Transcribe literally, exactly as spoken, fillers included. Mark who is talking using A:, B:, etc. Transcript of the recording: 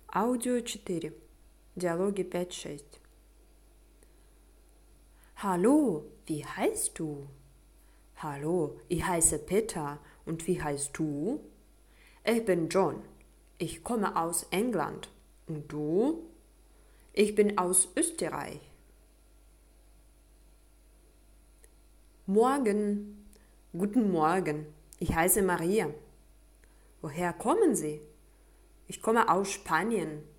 A: Аудио четыре. Диалоги пять-шесть. Hallo, wie heißt du? Hallo, ich heiße Peter. Und wie heißt du? Ich bin John. Ich komme aus England. Und du? Ich bin aus Österreich. Morgen. Guten Morgen. Ich heiße Maria. Woher kommen Sie? Ich komme aus Spanien.